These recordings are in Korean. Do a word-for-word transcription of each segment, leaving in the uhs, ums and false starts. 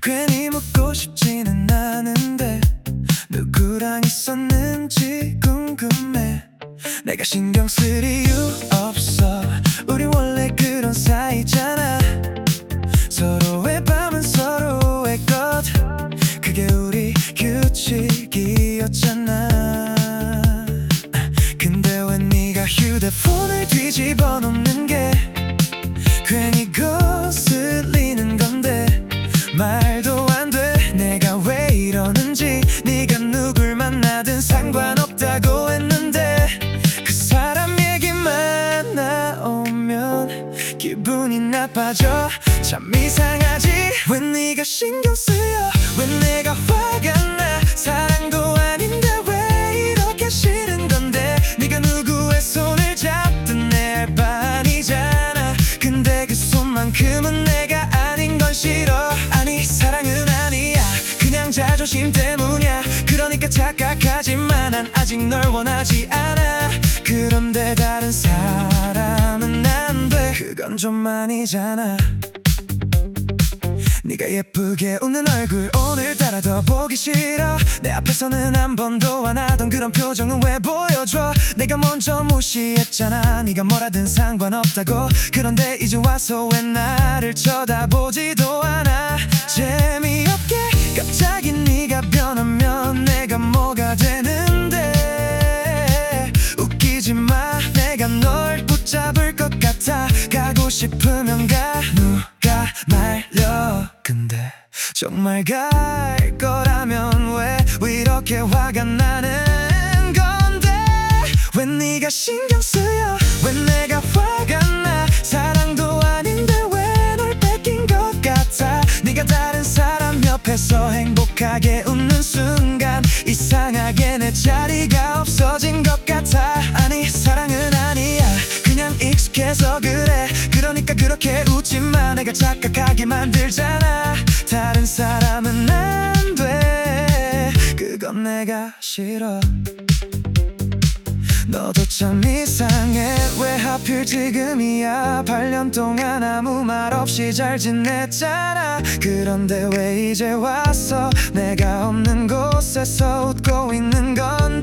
괜히 묻고 싶지는 않은데 누구랑 있었는지 궁금해. 내가 신경 쓸 이유 없어. 우리 원래 그런 사이잖아. 서로의 밤은 서로의 것, 그게 우리 규칙이었잖아. 근데 왜 네가 휴대폰을 뒤집어 놓는 게 괜히 거슬리는 건데 말도 안 돼. 내가 왜 이러는지. 네가 누굴 만나든 상관없다고 했는데 그 사람 얘기만 나오면 기분이 나빠져. 참 이상하지. 왜 네가 신경 쓰여. 왜 내가 화가 나. 사랑도 아닌데 왜 이렇게 싫은 건데. 네가 누구의 손을 잡든 내 반이잖아. 근데 그 손만큼은 내가 아닌 건 싫어. 아니 사랑은 아니야. 그냥 자존심 때문이야. 그러니까 착각하지만 난 아직 널 원하지 않아. 그런데 다른 사람은 안 돼. 그건 좀 아니잖아. 네가 예쁘게 웃는 얼굴 오늘따라 더 보기 싫어. 내 앞에서는 한 번도 안 하던 그런 표정은 왜 보여줘. 내가 먼저 무시했잖아. 네가 뭐라든 상관없다고. 그런데 이제 와서 왜 나를 쳐다보지도 않아. 재미없게 갑자기 네가 변하면 내가 뭐가 되는데. 웃기지 마. 내가 널 붙잡을 것 같아. 가고 싶으면 가. 누가 말려. 근데 정말 갈 거라면 왜, 왜 이렇게 화가 나는 건데. 왜 네가 신경 쓰여. 왜 내가 화가 나. 사랑도 아닌데 왜 널 뺏긴 것 같아. 네가 다른 사람 옆에서 행복하게 웃는 순간 이상하게 내 자리가 없어진 것 같아. 아니 사랑은 아니야. 그냥 익숙해서 그래. 그러니까 그렇게 웃지마. 내가 착각하게 만들잖아. 다른 사람은 안 돼. 그건 내가 싫어. 너도 참 이상해. 왜 하필 지금이야. 팔 년 동안 아무 말 없이 잘 지냈잖아. 그런데 왜 이제 와서 내가 없는 곳에서 웃고 있는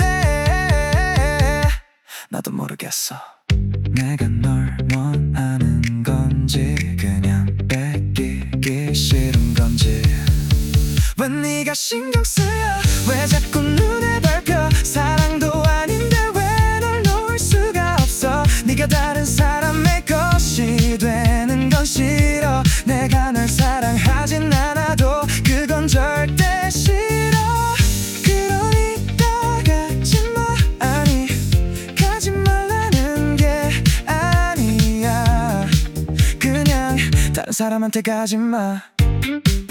건데. 나도 모르겠어. 내가 널 원하는 건지 그냥 뺏기기 싫은 건지. 왜 네가 신경 쓰여. 왜 자꾸 눈에 밟혀. 사랑도 아닌데 왜 널 놓을 수가 없어. 네가 다른 사람의 것이 되는 건 싫어. 내가 널 사랑하진 않아도 그건 절대 싫어. 그러니까 가지마. 아니 가지 말라는 게 아니야. 그냥 다른 사람한테 가지마.